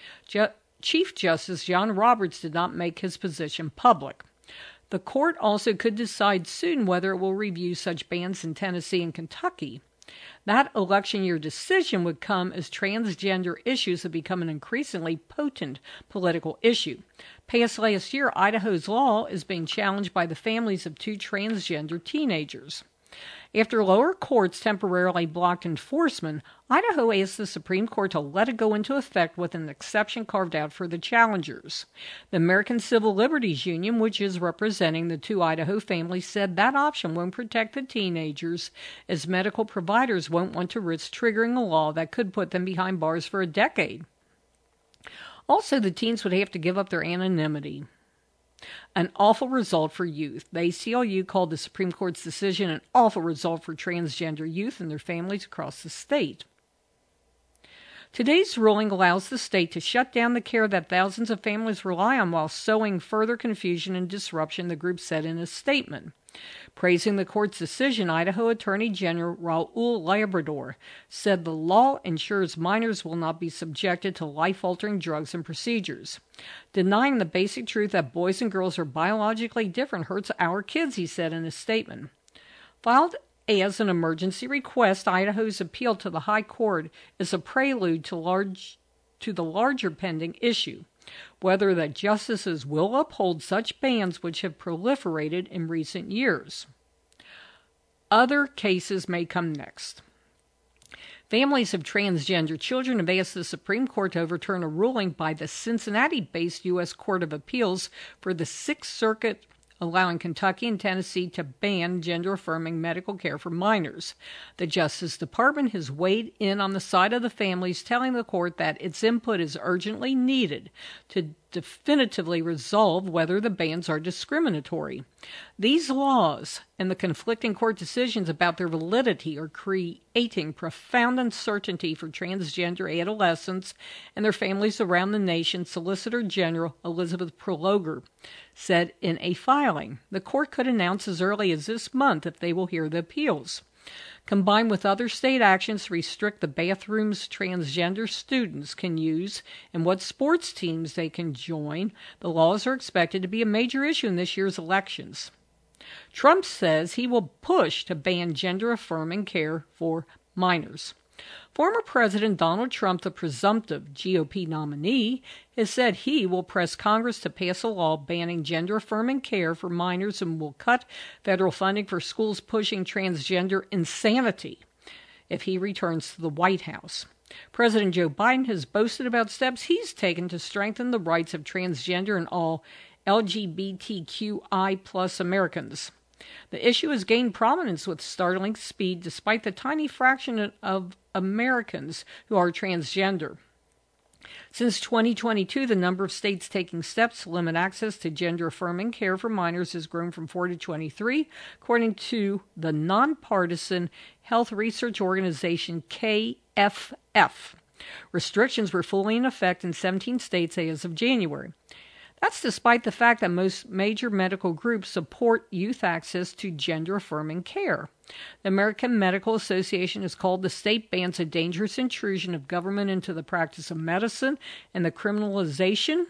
Chief Justice John Roberts did not make his position public. The court also could decide soon whether it will review such bans in Tennessee and Kentucky. That election year decision would come as transgender issues have become an increasingly potent political issue. Passed last year, Idaho's law is being challenged by the families of 2 transgender teenagers. After lower courts temporarily blocked enforcement, Idaho asked the Supreme Court to let it go into effect with an exception carved out for the challengers. The American Civil Liberties Union, which is representing the 2 Idaho families, said that option won't protect the teenagers, as medical providers won't want to risk triggering a law that could put them behind bars for a decade. Also, the teens would have to give up their anonymity. An awful result for youth. The ACLU called the Supreme Court's decision an awful result for transgender youth and their families across the state. Today's ruling allows the state to shut down the care that thousands of families rely on while sowing further confusion and disruption, the group said in a statement. Praising the court's decision, Idaho Attorney General Raul Labrador said the law ensures minors will not be subjected to life-altering drugs and procedures. Denying the basic truth that boys and girls are biologically different hurts our kids, he said in a statement. Filed As an emergency request, Idaho's appeal to the High Court is a prelude to the larger pending issue, whether the justices will uphold such bans which have proliferated in recent years. Other cases may come next. Families of transgender children have asked the Supreme Court to overturn a ruling by the Cincinnati-based U.S. Court of Appeals for the Sixth Circuit allowing Kentucky and Tennessee to ban gender-affirming medical care for minors. The Justice Department has weighed in on the side of the families, telling the court that its input is urgently needed to definitively resolve whether the bans are discriminatory. These laws and the conflicting court decisions about their validity are creating profound uncertainty for transgender adolescents and their families around the nation, Solicitor General Elizabeth Prelogar said in a filing. The court could announce as early as this month if they will hear the appeals. Combined with other state actions to restrict the bathrooms transgender students can use and what sports teams they can join, the laws are expected to be a major issue in this year's elections. Trump says he will push to ban gender-affirming care for minors. Former President Donald Trump, the presumptive GOP nominee, has said he will press Congress to pass a law banning gender-affirming care for minors and will cut federal funding for schools pushing transgender insanity if he returns to the White House. President Joe Biden has boasted about steps he's taken to strengthen the rights of transgender and all LGBTQI plus Americans. The issue has gained prominence with startling speed despite the tiny fraction of Americans who are transgender. Since 2022, the number of states taking steps to limit access to gender-affirming care for minors has grown from 4 to 23, according to the nonpartisan health research organization KFF. Restrictions were fully in effect in 17 states as of January. That's despite the fact that most major medical groups support youth access to gender-affirming care. The American Medical Association has called the state bans a dangerous intrusion of government into the practice of medicine and the criminalization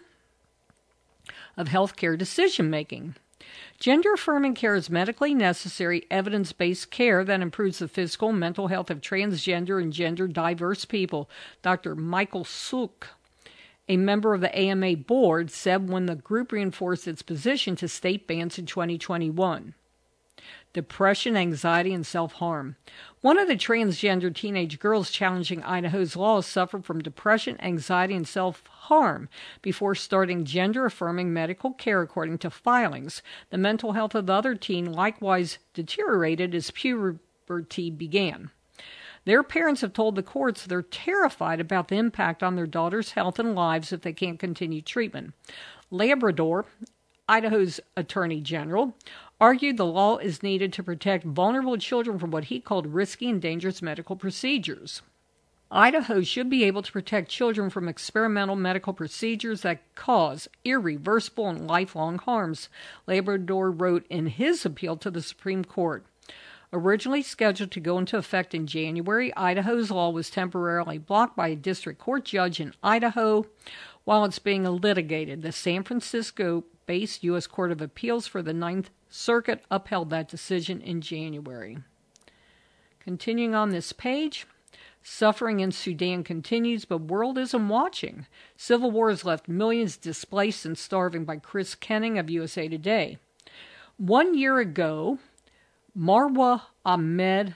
of healthcare decision-making. Gender-affirming care is medically necessary, evidence-based care that improves the physical and mental health of transgender and gender-diverse people, Dr. Michael Suk, a member of the AMA board, said when the group reinforced its position to state bans in 2021. Depression, anxiety, and self-harm. One of the transgender teenage girls challenging Idaho's laws suffered from depression, anxiety, and self-harm before starting gender-affirming medical care, according to filings. The mental health of the other teen likewise deteriorated as puberty began. Their parents have told the courts they're terrified about the impact on their daughter's health and lives if they can't continue treatment. Labrador, Idaho's Attorney General, argued the law is needed to protect vulnerable children from what he called risky and dangerous medical procedures. Idaho should be able to protect children from experimental medical procedures that cause irreversible and lifelong harms, Labrador wrote in his appeal to the Supreme Court. Originally scheduled to go into effect in January, Idaho's law was temporarily blocked by a district court judge in Idaho while it's being litigated. The San Francisco-based U.S. Court of Appeals for the Ninth Circuit upheld that decision in January. Continuing on this page, suffering in Sudan continues, but world isn't watching. Civil war has left millions displaced and starving by Chris Kenning of USA Today. 1 year ago, Marwa Ahmed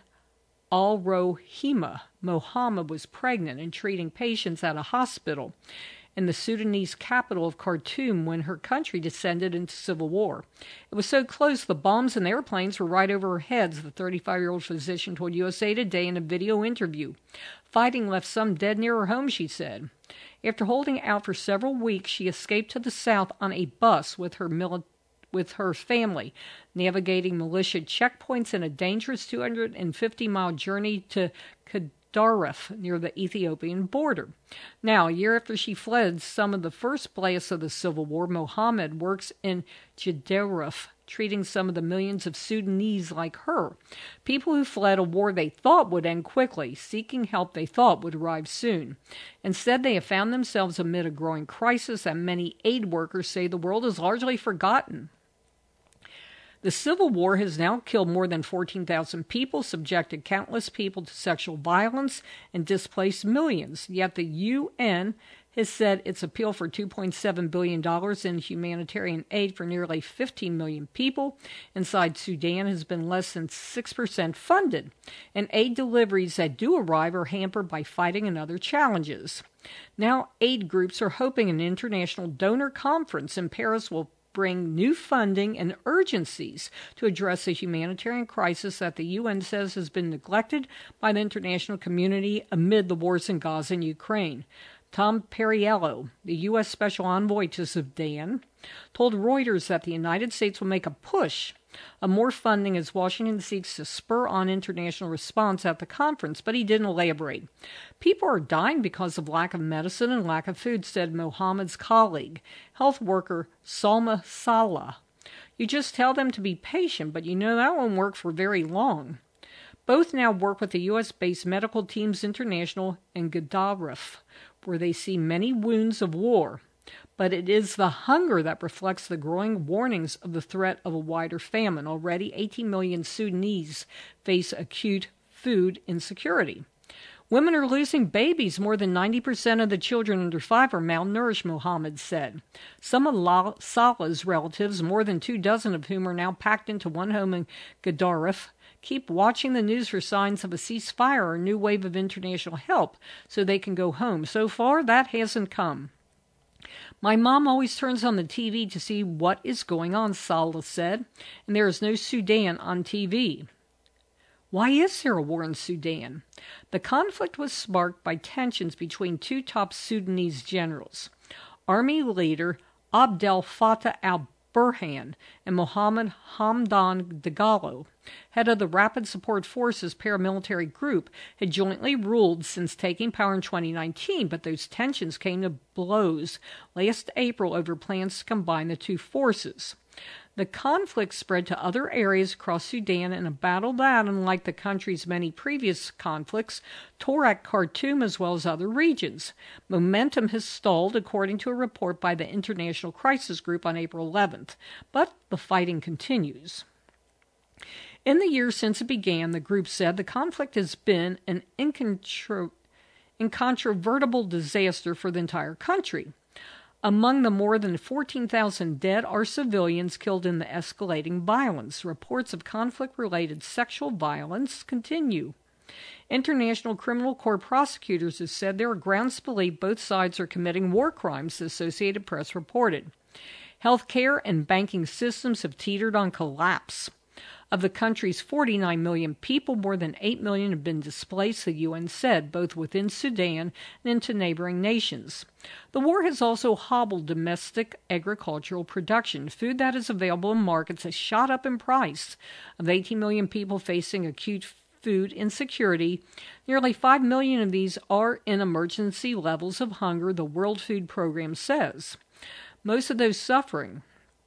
Al-Rohima Mohammed was pregnant and treating patients at a hospital in the Sudanese capital of Khartoum when her country descended into civil war. It was so close the bombs and airplanes were right over her heads, the 35-year-old physician told USA Today in a video interview. Fighting left some dead near her home, she said. After holding out for several weeks, she escaped to the south on a bus with her family, navigating militia checkpoints in a dangerous 250-mile journey to Darif near the Ethiopian border. Now, a year after she fled some of the first blasts of the civil war, Mohammed works in Darif, treating some of the millions of Sudanese like her, people who fled a war they thought would end quickly, seeking help they thought would arrive soon. Instead, they have found themselves amid a growing crisis, and many aid workers say the world is largely forgotten. The civil war has now killed more than 14,000 people, subjected countless people to sexual violence, and displaced millions. Yet the UN has said its appeal for $2.7 billion in humanitarian aid for nearly 15 million people inside Sudan has been less than 6% funded, and aid deliveries that do arrive are hampered by fighting and other challenges. Now, aid groups are hoping an international donor conference in Paris will bring new funding and urgencies to address a humanitarian crisis that the UN says has been neglected by the international community amid the wars in Gaza and Ukraine. Tom Perriello, the U.S. Special Envoy to Sudan, told Reuters that the United States will make a push of more funding as Washington seeks to spur on international response at the conference, but he didn't elaborate. People are dying because of lack of medicine and lack of food, said Mohammed's colleague, health worker Salma Salah. You just tell them to be patient, but you know that won't work for very long. Both now work with the U.S.-based Medical Teams International in Gaddarf, where they see many wounds of war. But it is the hunger that reflects the growing warnings of the threat of a wider famine. Already, 18 million Sudanese face acute food insecurity. Women are losing babies. More than 90% of the children under 5 are malnourished, Mohammed said. Some of Salah's relatives, more than 24 of whom are now packed into one home in Gaddarf, keep watching the news for signs of a ceasefire or a new wave of international help so they can go home. So far, that hasn't come. My mom always turns on the TV to see what is going on, Salah said, and there is no Sudan on TV. Why is there a war in Sudan? The conflict was sparked by tensions between two top Sudanese generals, Army leader Abdel Fattah al-Burhan and Mohammed Hamdan Dagalo, head of the Rapid Support Forces paramilitary group, had jointly ruled since taking power in 2019, but those tensions came to blows last April over plans to combine the two forces. The conflict spread to other areas across Sudan in a battle that, unlike the country's many previous conflicts, tore at Khartoum as well as other regions. Momentum has stalled, according to a report by the International Crisis Group on April 11th, but the fighting continues. In the years since it began, the group said the conflict has been an incontrovertible disaster for the entire country. Among the more than 14,000 dead are civilians killed in the escalating violence. Reports of conflict-related sexual violence continue. International Criminal Court prosecutors have said there are grounds to believe both sides are committing war crimes, the Associated Press reported. Healthcare and banking systems have teetered on collapse. Of the country's 49 million people, more than 8 million have been displaced, the UN said, both within Sudan and into neighboring nations. The war has also hobbled domestic agricultural production. Food that is available in markets has shot up in price. Of 18 million people facing acute food insecurity, nearly 5 million of these are in emergency levels of hunger, the World Food Program says. Most of those suffering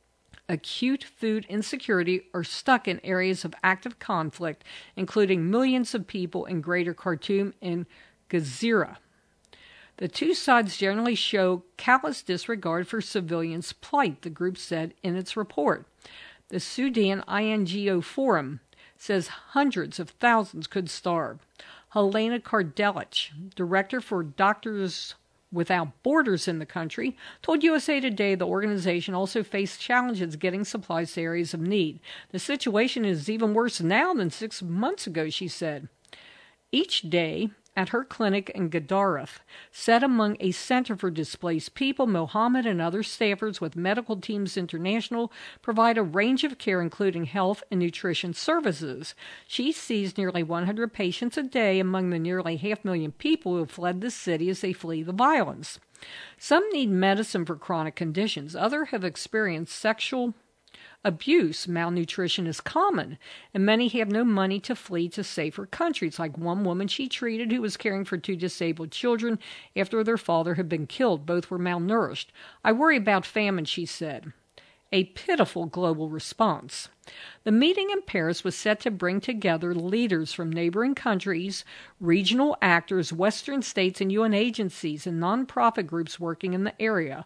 acute food insecurity are stuck in areas of active conflict, including millions of people in Greater Khartoum and Gezira. The two sides generally show callous disregard for civilians' plight, the group said in its report. The Sudan INGO Forum says hundreds of thousands could starve. Helena Kardelich, director for Doctors Without Borders in the country, told USA Today the organization also faced challenges getting supplies to areas of need. The situation is even worse now than 6 months ago, she said. Each day at her clinic in Gaddarf, set among a center for displaced people, Mohammed and other staffers with Medical Teams International provide a range of care, including health and nutrition services. She sees nearly 100 patients a day among the nearly 500,000 people who have fled the city as they flee the violence. Some need medicine for chronic conditions. Others have experienced sexual abuse. Malnutrition is common, and many have no money to flee to safer countries, like one woman she treated who was caring for 2 disabled children after their father had been killed. Both were malnourished. I worry about famine, she said. A pitiful global response. The meeting in Paris was set to bring together leaders from neighboring countries, regional actors, Western states, and UN agencies and nonprofit groups working in the area.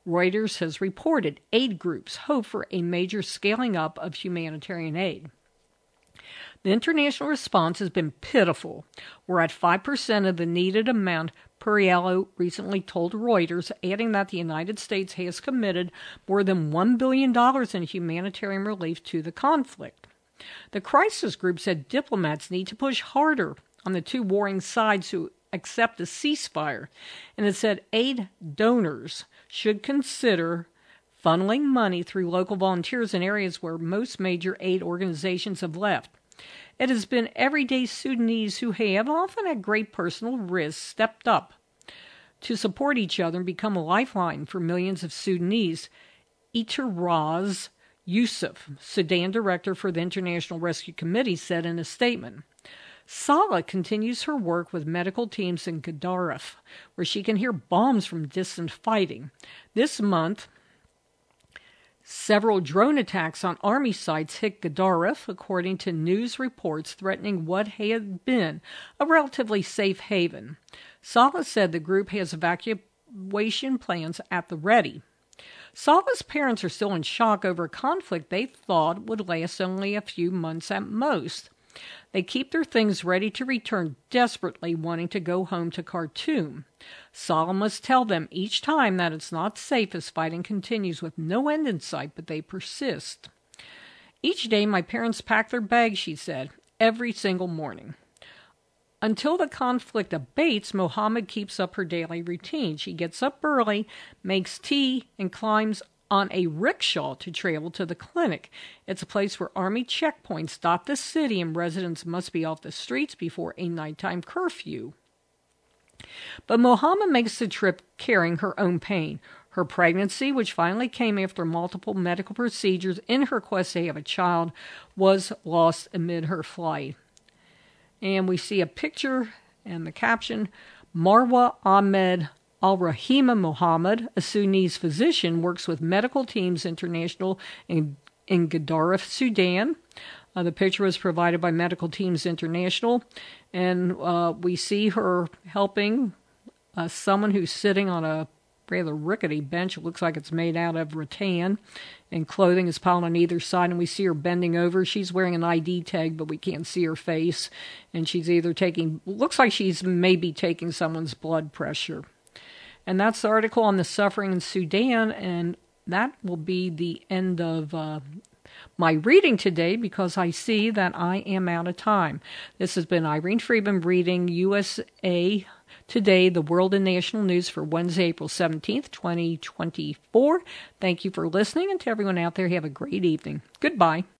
Reuters has reported aid groups hope for a major scaling up of humanitarian aid. The international response has been pitiful. We're at 5% of the needed amount, Perriello recently told Reuters, adding that the United States has committed more than $1 billion in humanitarian relief to the conflict. The crisis group said diplomats need to push harder on the two warring sides to accept a ceasefire, and it said aid donors should consider funneling money through local volunteers in areas where most major aid organizations have left. It has been everyday Sudanese who have, often at great personal risk, stepped up to support each other and become a lifeline for millions of Sudanese. Itiraz Yusuf, Sudan director for the International Rescue Committee, said in a statement. Salah continues her work with medical teams in Gadaref, where she can hear bombs from distant fighting. This month, several drone attacks on army sites hit Gadaref, according to news reports threatening what had been a relatively safe haven. Salah said the group has evacuation plans at the ready. Salah's parents are still in shock over a conflict they thought would last only a few months at most. They keep their things ready to return, desperately wanting to go home to Khartoum. Salah must tell them each time that it's not safe as fighting continues with no end in sight, but they persist. Each day my parents pack their bags, she said, every single morning. Until the conflict abates, Mohammed keeps up her daily routine. She gets up early, makes tea, and climbs on a rickshaw to travel to the clinic. It's a place where army checkpoints dot the city and residents must be off the streets before a nighttime curfew. But Mohammed makes the trip carrying her own pain. Her pregnancy, which finally came after multiple medical procedures in her quest to have a child, was lost amid her flight. And we see a picture and the caption, Marwa Ahmed Al-Rahima Mohammed, a Sudanese physician, works with Medical Teams International in Gadaref, Sudan. The picture was provided by Medical Teams International, and we see her helping someone who's sitting on a rather rickety bench. It looks like it's made out of rattan, and clothing is piled on either side, and we see her bending over. She's wearing an ID tag, but we can't see her face, and she's either looks like she's maybe taking someone's blood pressure. And that's the article on the suffering in Sudan, and that will be the end of my reading today because I see that I am out of time. This has been Irene Friedman reading USA Today, the World and National News for Wednesday, April 17th, 2024. Thank you for listening, and to everyone out there, have a great evening. Goodbye.